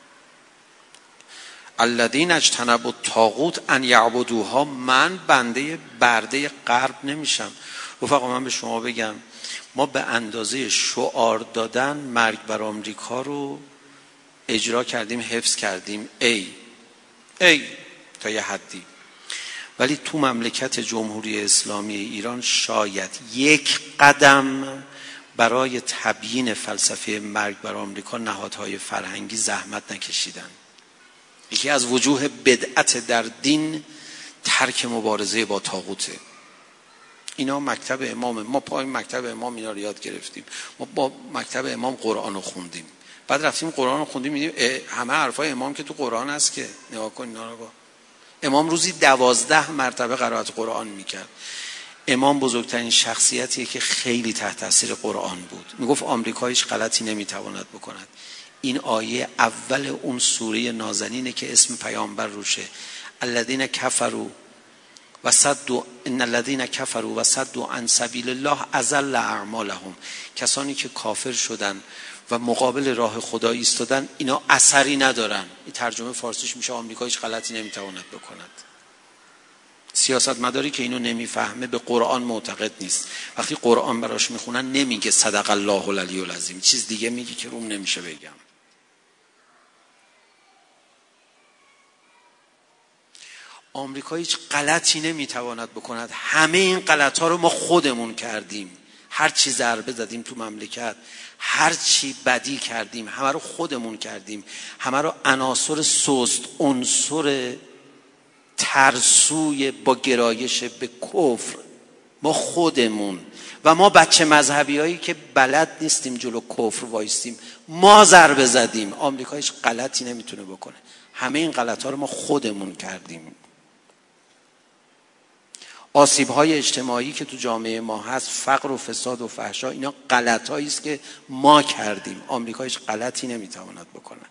الذین اجتنبوا الطاغوت ان یعبدوها، من بنده برده غرب نمیشم. رفقا من به شما بگم، ما به اندازه شعار دادن مرگ بر آمریکا رو اجرا کردیم، حفظ کردیم، ای تا یه حدی. ولی تو مملکت جمهوری اسلامی ایران شاید یک قدم برای تبیین فلسفه مرگ بر آمریکا نهادهای فرهنگی زحمت نکشیدن. یکی از وجوه بدعت در دین ترک مبارزه با طاغوته. اینا مکتب امام، ما پای مکتب امام اینا رو یاد گرفتیم. ما با مکتب امام قرآن رو خوندیم، بعد رفتیم قرآن رو خوندیم، میدیم همه حرفای امام که تو قرآن هست. که نگاه کن اینا رو. امام روزی 12 مرتبه قرائت قرآن میکرد. امام بزرگترین شخصیتیه که خیلی تحت تاثیر قرآن بود. میگفت آمریکا هیچ غلطی نمیتواند بکند. این آیه اول اون سوره نازنینه که اسم پیامبر روشه. الذین کفروا و صدوا ان الذین کفروا و صدوا عن سبیل الله اضل اعمالهم. کسانی که کافر شدن و مقابل راه خدا ایستادن، اینا اثری ندارن. این ترجمه فارسیش میشه آمریکا هیچ غلطی نمیتواند بکند. سیاستمداری که اینو نمیفهمه به قرآن معتقد نیست. وقتی قرآن براش میخونن نمیگه صدق الله العلی العظیم، چیز دیگه میگه که روم نمیشه بگم. آمریکا هیچ غلطی نمیتواند بکند. همه این غلط ها رو ما خودمون کردیم. هر چی ضربه زدیم تو مملکت، هر چی بدی کردیم، همه رو خودمون کردیم. همه رو عناصر سست، عنصر ترسوی با گرایش به کفر، ما خودمون و ما بچه مذهبی هایی که بلد نیستیم جلو کفر وایستیم، ما ضربه زدیم. آمریکا هیچ غلطی نمیتونه بکنه. همه این غلط ها رو ما خودمون کردیم. آسیب های اجتماعی که تو جامعه ما هست، فقر و فساد و فحشا، اینا غلط هایی است که ما کردیم. آمریکا هیچ غلطی نمیتواند بکند.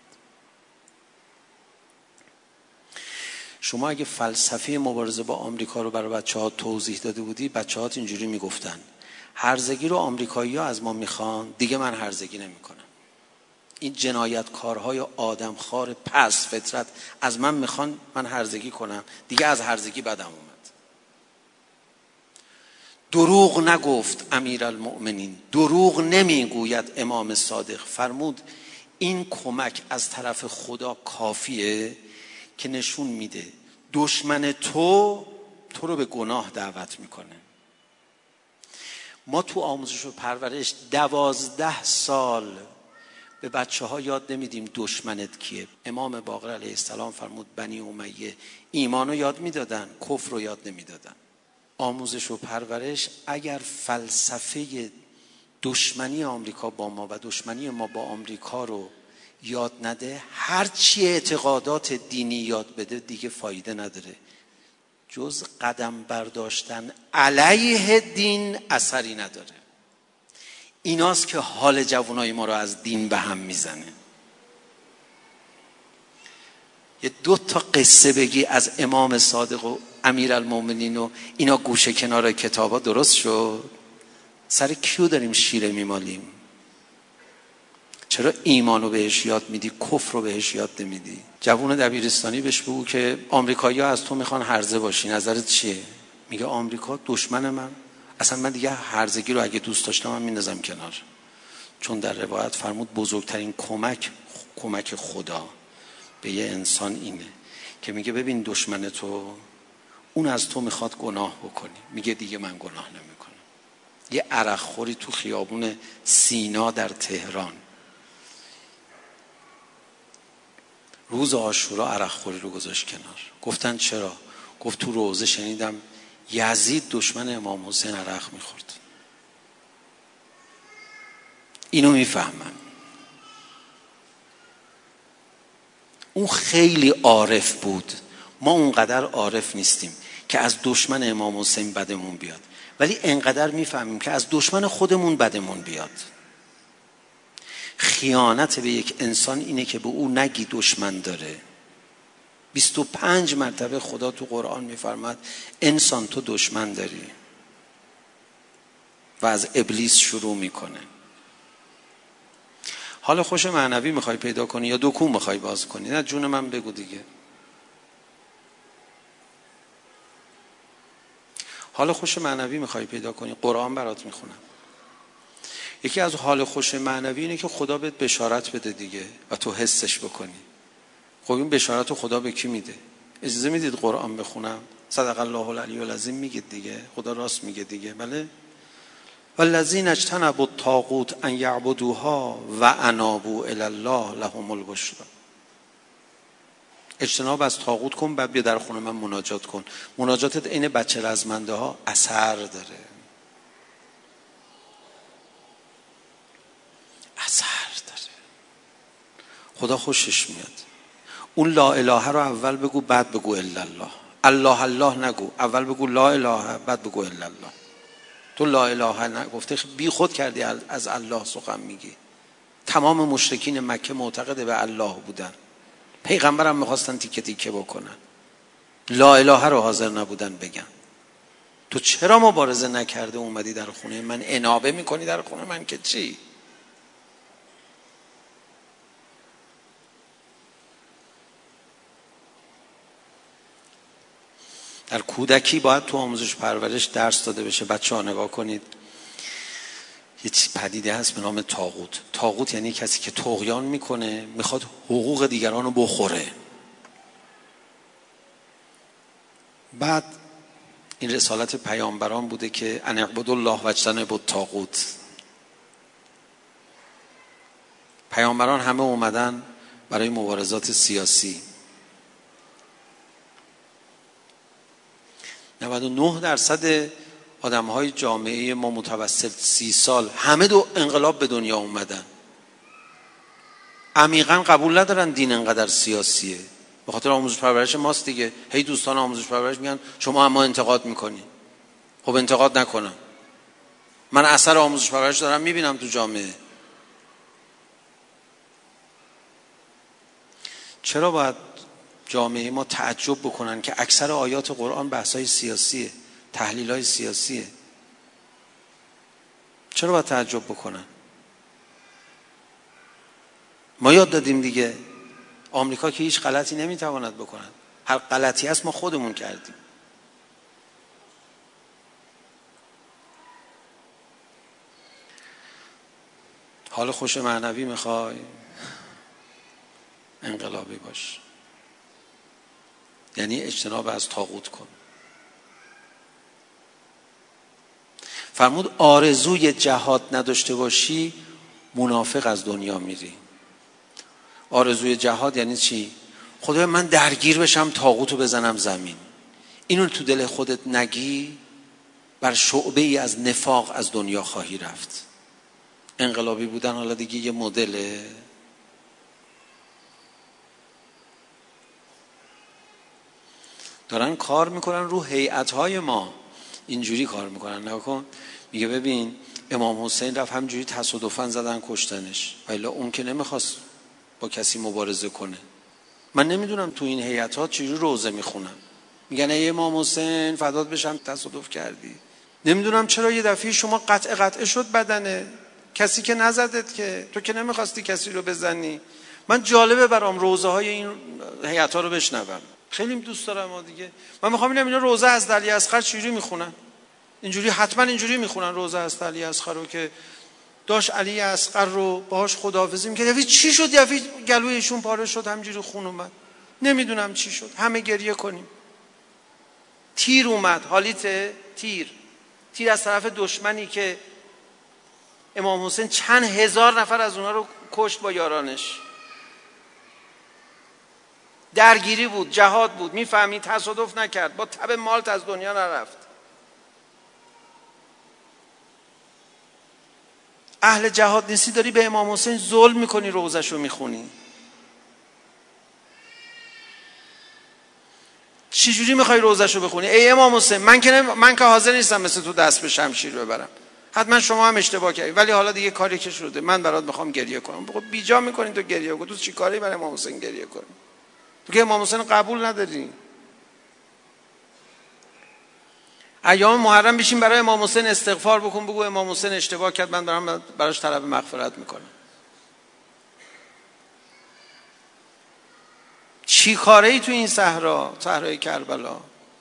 شما اگه فلسفه مبارزه با آمریکا رو برای بچه‌ها توضیح داده بودی، بچه‌ها اینجوری میگفتن هرزگی رو آمریکایی‌ها از ما میخوان، دیگه من هرزگی نمیکنم. این جنایتکارهای آدمخوار پس فطرت از من میخوان من هرزگی کنم، دیگه از هرزگی بدم اومد. دروغ نگفت امیرالمؤمنین، دروغ نمیگوید امام صادق. فرمود این کمک از طرف خدا کافیه که نشون میده دشمن تو رو به گناه دعوت میکنه. ما تو آموزش و پرورش 12 سال به بچه ها یاد نمیدیم دشمنت کیه. امام باقر علیه السلام فرمود بنی امیه ایمان رو یاد میدادن، کفر رو یاد نمیدادن. آموزش و پرورش اگر فلسفه دشمنی آمریکا با ما و دشمنی ما با آمریکا رو یاد نده، هرچی اعتقادات دینی یاد بده دیگه فایده نداره، جز قدم برداشتن علیه دین اثری نداره. ایناست که حال جوانای ما رو از دین به هم میزنه. یه 2 تا قصه بگی از امام صادق و امیرالمومنین و اینا گوشه کنار کتابا درست شد. سر کیو داریم شیره میمالیم؟ چرا ایمانو بهش یاد میدی، کفر رو بهش یاد نمیدی؟ جوون دبیرستانی بهش بگو که آمریکایی‌ها از تو میخوان هرزه باشی، نظرت چیه؟ میگه آمریکا دشمن من، اصلا من دیگه هرزگی رو اگه دوست داشتم من میندازم کنار. چون در روایت فرمود بزرگترین کمک خدا به یه انسان اینه که میگه ببین دشمن تو اون از تو میخواد گناه بکنی، میگه دیگه من گناه نمیکنم. یه عرق خوری تو خیابون سینا در تهران روز عاشورا عرق خوری رو گذاشت کنار. گفتن چرا؟ گفت تو روزه شنیدم یزید دشمن امام حسین عرق میخورد. اینو میفهمم. اون خیلی عارف بود، ما اونقدر عارف نیستیم که از دشمن امام حسین بدمون بیاد، ولی انقدر میفهمیم که از دشمن خودمون بدمون بیاد. خیانت به یک انسان اینه که به او نگی دشمن داره. 25 مرتبه خدا تو قرآن میفرماد انسان تو دشمن داری و از ابلیس شروع میکنه. حال خوش معنوی میخوای پیدا کنی یا دکون میخوای باز کنی؟ نه جون من بگو دیگه. حال خوش معنوی میخوای پیدا کنی؟ قرآن برات میخونم. یکی از حال خوش معنوی اینه که خدا بهت بشارت بده دیگه و تو حسش بکنی. خب این بشارت رو خدا به کی میده؟ اجازه میدید قرآن بخونم؟ صدق الله العلی العظیم میگید دیگه، خدا راست میگه دیگه. بله. والذین اجتنبوا الطاغوت ان یعبدوها و انابوا الی الله لهم البشری. اجتناب از طاغوت کن، بعد بیا در خونه من مناجات کن. مناجاتت عین بچه رزمنده ها اثر داره. اثر داره. خدا خوشش میاد. اون لا اله رو اول بگو بعد بگو الا الله. الله الله نگو، اول بگو لا اله بعد بگو الا الله. تو لا اله نگفته بی خود کردی از الله سخن میگی. تمام مشرکین مکه معتقد به الله بودن، پیغمبرم میخواستن تیکه تیکه بکنن، لا اله رو حاضر نبودن بگن. تو چرا مبارزه نکرده اومدی در خونه من انابه میکنی در خونه من که چی؟ در کودکی باید تو آموزش پرورش درس داده بشه. بچه ها نگاه کنید، یه پدیده هست به نام طاغوت. طاغوت یعنی کسی که طغیان میکنه، میخواد حقوق دیگران رو بخوره. بعد این رسالت پیامبران بوده که ان اعبدوا الله واجتنبوا الطاغوت. پیامبران همه اومدن برای مبارزات سیاسی. 99% آدم‌های جامعه ما متوسط 30 سال همه دو انقلاب به دنیا اومدن. عمیقاً قبول ندارن دین انقدر سیاسیه. به خاطر آموزش پرورش ماست دیگه. هی دوستان آموزش پرورش میگن شما اما انتقاد میکنی. خب انتقاد نکنم. من اثر آموزش پرورش دارم میبینم تو جامعه. چرا باید جامعه ما تعجب بکنن که اکثر آیات قرآن بحثای سیاسیه، تحلیلای سیاسیه؟ چرا باید تعجب بکنن؟ ما یاد دادیم دیگه. آمریکا که هیچ غلطی نمیتواند بکنن. هر غلطی هست ما خودمون کردیم. حال خوش معنوی میخوای؟ انقلابی باش. یعنی اجتناب از طاغوت کن. فرمود آرزوی جهاد نداشته باشی منافق از دنیا میری. آرزوی جهاد یعنی چی؟ خدای من درگیر بشم طاغوتو بزنم زمین. اینو تو دل خودت نگی، بر شعبه ای از نفاق از دنیا خواهی رفت. انقلابی بودن حالا دیگه یه مدله. دارن کار میکنن رو هیئت‌های ما، اینجوری کار میکنن. نکن میگه ببین امام حسین رفت همجوری تصادفاً زدن کشتنش، ولی اون که نمیخواست با کسی مبارزه کنه. من نمیدونم تو این هیئت‌ها چجوری روزه میخونن، میگن ای امام حسین فدات بشم تصادف کردی. نمیدونم چرا یه دفعه شما قطعه شد بدنه، کسی که نزدت که، تو که نمیخواستی کسی رو بزنی. من جالبه برام روزه های این هیئت‌ها رو بشنوم، خیلی دوست دارم. ما دیگه من میخوام ببینم اینا روزه از علی اصغر چجوری میخونن. اینجوری حتما اینجوری میخونن روزه از علی اصغر رو که داشت علی اصغر رو باهاش خداحافظی میکرد. چی شد؟ یعنی گلوی ایشون پاره شد، همینجوری خون اومد، نمیدونم چی شد، همه گریه کنیم. تیر اومد، حالیت تیر از طرف دشمنی که امام حسین چند هزار نفر از اونها رو کشت با یارانش. درگیری بود، جهاد بود، میفهمید، تصادف نکرد، با تب مالت از دنیا نرفت. اهل جهاد نیستی، داری به امام حسین ظلم میکنی، روزش رو میخونی. چجوری میخوای روزش رو بخونی؟ ای امام حسین من که حاضر نیستم مثل تو دست به شمشیر ببرم، حتما شما هم اشتباه کردی، ولی حالا دیگه کاری که شده من برات میخوام گریه کنم. بگو بیجا میکنی تو گریه کن، تو چی کاری برای امام حسین گریه کنی؟ تو که امام حسین قبول نداری. ایام محرم بشین برای امام حسین استغفار بکن، بگو امام حسین اشتباه کرد، من دارم براش طلب مغفرت میکنم. چی کاره ای تو این صحرای کربلا؟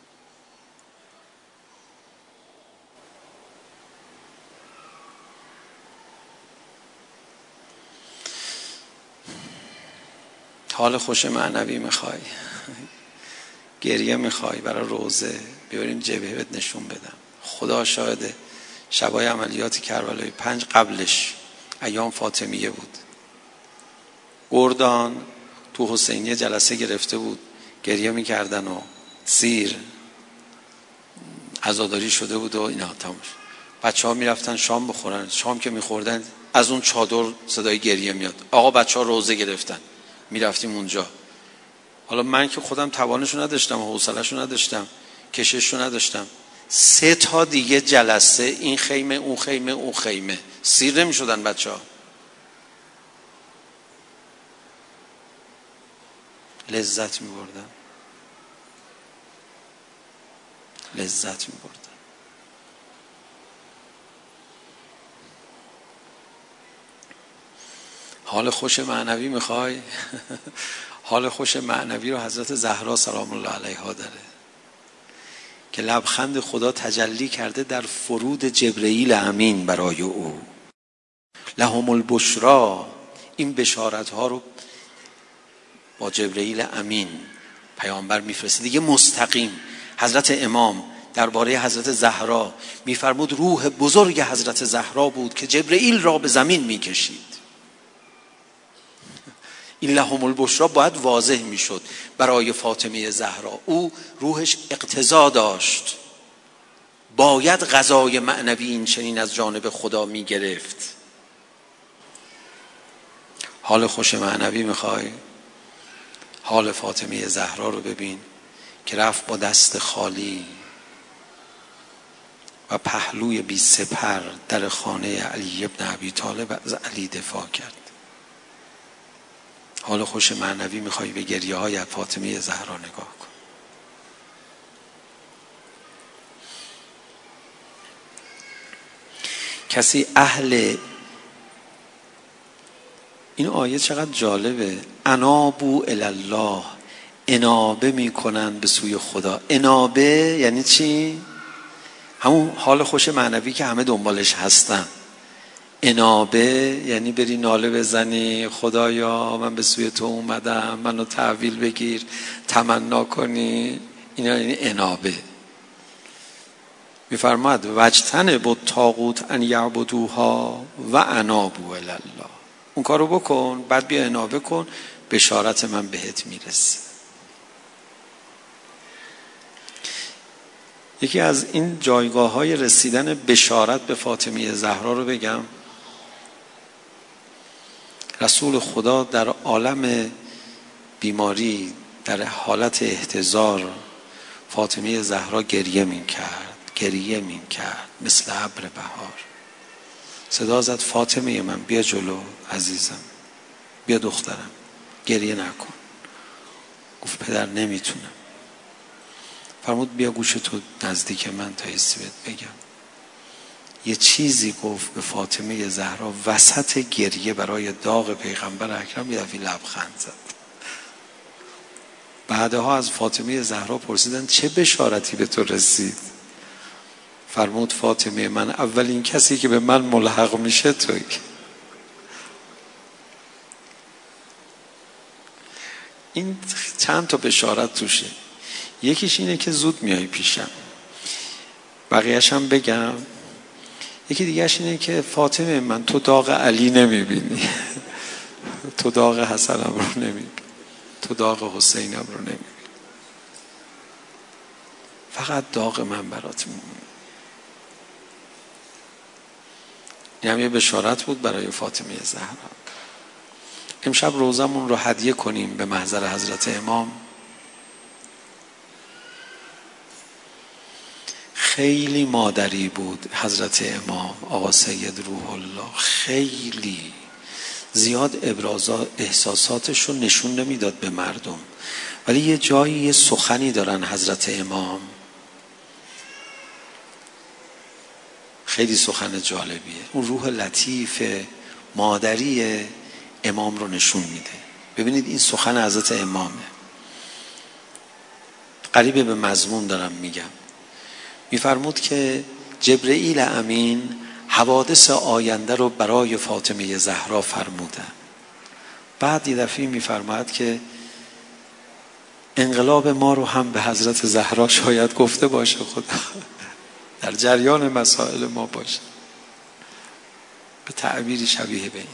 حال خوش معنوی میخوای، گریه میخوای برای روزه، بیاریم جبهه بهت نشون بدم. خدا شاهده شبای عملیات کربلای 5 قبلش ایام فاطمیه بود. گردان تو حسینیه جلسه گرفته بود، گریه میکردن و سیر عزاداری شده بود و اینا. تمام بچه ها میرفتن شام بخورن، شام که میخوردن از اون چادر صدای گریه میاد. آقا بچه ها روزه گرفتن، میرفتیم اونجا. حالا من که خودم توانشو نداشتم و حوصله‌شو نداشتم، کشششو نداشتم. 3 تا دیگه جلسه، این خیمه اون خیمه اون خیمه، سیر نمیشدن بچه ها. لذت میبردن. حال خوش معنوی میخوای؟ حال خوش معنوی رو حضرت زهرا سلام الله علیها داره که لبخند خدا تجلی کرده در فرود جبرئیل امین برای او. لهم البشری، این بشارت ها رو با جبرئیل امین پیامبر میفرسته دیگه مستقیم. حضرت امام درباره حضرت زهرا میفرمود روح بزرگ حضرت زهرا بود که جبرئیل را به زمین میکشید. این لهم البشری باید واضح میشد برای فاطمه زهرا. او روحش اقتضا داشت، باید غذای معنوی این چنین از جانب خدا میگرفت. حال خوش معنوی میخوای؟ حال فاطمه زهرا رو ببین که رفت با دست خالی و پهلوی بی سپر در خانه علی ابن ابی طالب از علی دفاع کرد. حال خوش معنوی میخوای؟ به گریه های فاطمه زهرا نگاه کن. کسی اهل این آیه چقدر جالبه. انابو الله، انابه میکنن به سوی خدا. انابه یعنی چی؟ همون حال خوش معنوی که همه دنبالش هستن. انابه یعنی بری ناله بزنی خدایا من به سوی تو اومدم منو تحویل بگیر، تمنا کنی، اینا یعنی انابه. میفرماد واجتنبوا الطاغوت ان یعبدوها و انابوا الی الله. اون کارو بکن، بعد بیا انابه کن، بشارت من بهت میرسه. یکی از این جایگاه‌های رسیدن بشارت به فاطمه زهرا رو بگم. رسول خدا در عالم بیماری در حالت احتضار فاطمه زهرا گریه می‌کرد مثل ابر بهار. صدا زد فاطمه من بیا جلو عزیزم، بیا دخترم، گریه نکن. گفت پدر نمیتونم. فرمود بیا گوش تو نزدیک من تا ایستی بهت بگم. یه چیزی گفت به فاطمه زهرا وسط گریه برای داغ پیغمبر اکرم، یه دفعه لبخند زد. بعدها از فاطمه زهرا پرسیدن چه بشارتی به تو رسید؟ فرمود فاطمه من اولین کسی که به من ملحق میشه تویی. این چند تا بشارت توشه. یکیش اینه که زود میای پیشم، بقیه‌اش هم بگم. یکی دیگه‌اش اینه که فاطمه من تو داغ علی نمیبینی، تو داغ حسنم رو نمیبینی، تو داغ حسینم رو نمیبینی، فقط داغ من برات میمونه. این هم یه بشارت بود برای فاطمه زهرا. امشب روزمون رو هدیه کنیم به محضر حضرت امام. خیلی مادری بود حضرت امام آقا سید روح الله، خیلی زیاد احساساتش رو نشون نمیداد به مردم، ولی یه جایی یه سخنی دارن حضرت امام، خیلی سخن جالبیه. اون روح لطیف مادری امام رو نشون میده. ببینید این سخن حضرت امامه، قریب به مضمون دارم میگم. میفرمود که جبرئیل امین حوادث آینده رو برای فاطمه زهرا فرمودن. بعد یه دفعه میفرماد که انقلاب ما رو هم به حضرت زهرا شاید گفته باشه، خدا در جریان مسائل ما باشه، به تعبیری شبیه به این.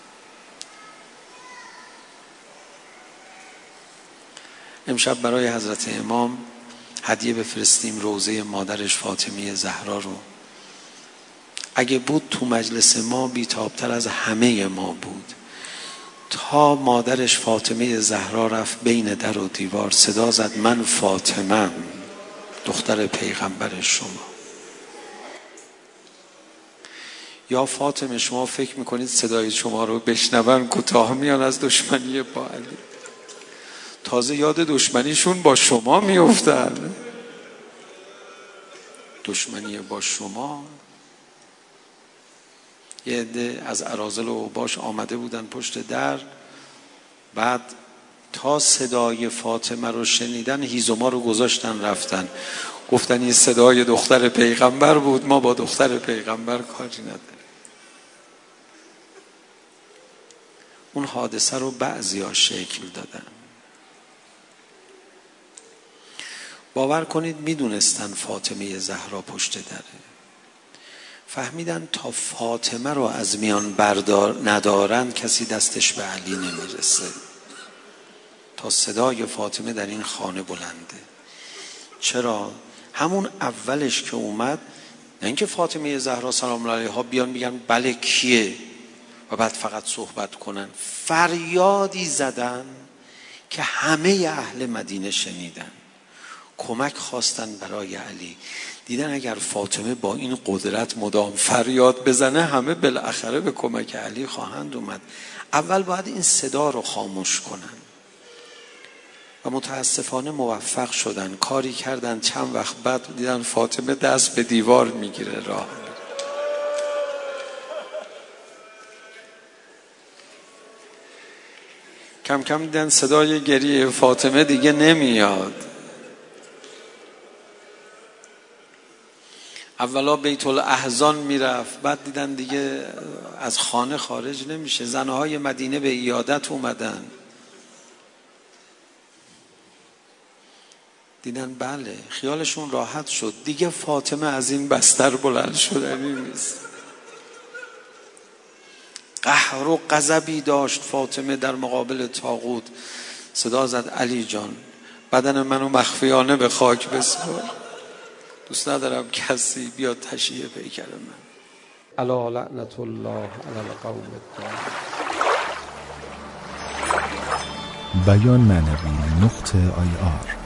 امشب برای حضرت امام هدیه بفرستیم روضه مادرش فاطمه زهرا رو. اگه بود تو مجلس ما بی‌تاب‌تر از همه ما بود. تا مادرش فاطمه زهرا رفت بین در و دیوار صدا زد من فاطمه‌ام، دختر پیغمبر شما. یا فاطمه شما فکر میکنید صدای شما رو بشنون کوتاه میان از دشمنی با علی؟ تازه یاد دشمنیشون با شما میافتن. دشمنی با شما. یه عده از اراذل و اوباش آمده بودن پشت در، بعد تا صدای فاطمه رو شنیدن هیزوما رو گذاشتن رفتن، گفتن این صدای دختر پیغمبر بود، ما با دختر پیغمبر کاری نداریم. اون حادثه رو بعضیا شکل دادن. باور کنید میدونستن فاطمه زهرا پشت دره، فهمیدن تا فاطمه رو از میان ندارن کسی دستش به علی نمیرسه. تا صدای فاطمه در این خانه بلنده. چرا؟ همون اولش که اومد، نه اینکه فاطمه زهرا سلام الله علیها بیان میگن بله کیه و بعد فقط صحبت کنن، فریادی زدن که همه اهل مدینه شنیدن، کمک خواستن برای علی. دیدن اگر فاطمه با این قدرت مدام فریاد بزنه همه بالاخره به کمک علی خواهند اومد. اول باید این صدا رو خاموش کنن و متاسفانه موفق شدن. کاری کردن، چند وقت بعد دیدن فاطمه دست به دیوار میگیره راه میره. کم کم دیدن صدای گریه فاطمه دیگه نمیاد. اولا بیت الاحزان میرفت، بعد دیدن دیگه از خانه خارج نمیشه. زنهای مدینه به عیادت اومدن، دیدن بله، خیالشون راحت شد دیگه فاطمه از این بستر بلند شدنی نیست. قهر و غضبی داشت فاطمه در مقابل طاغوت. صدا زد علی جان بدن منو مخفیانه به خاک بسپار، دوست ندارم کسی بیاد تشییع پیکر من. الا لعنت الله علی القوم الظالمین. بیان معنوی .ir